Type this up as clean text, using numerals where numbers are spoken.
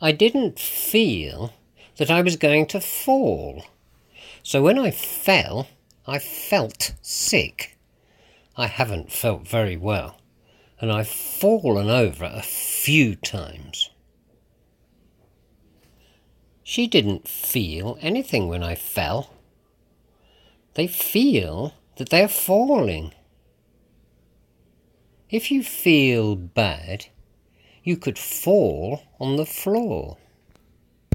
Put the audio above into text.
I didn't feel that I was going to fall. So when I fell, I felt sick. I haven't felt very well, and I've fallen over a few times. She didn't feel anything when I fell. They feel that they're falling. If you feel bad, you could fall on the floor.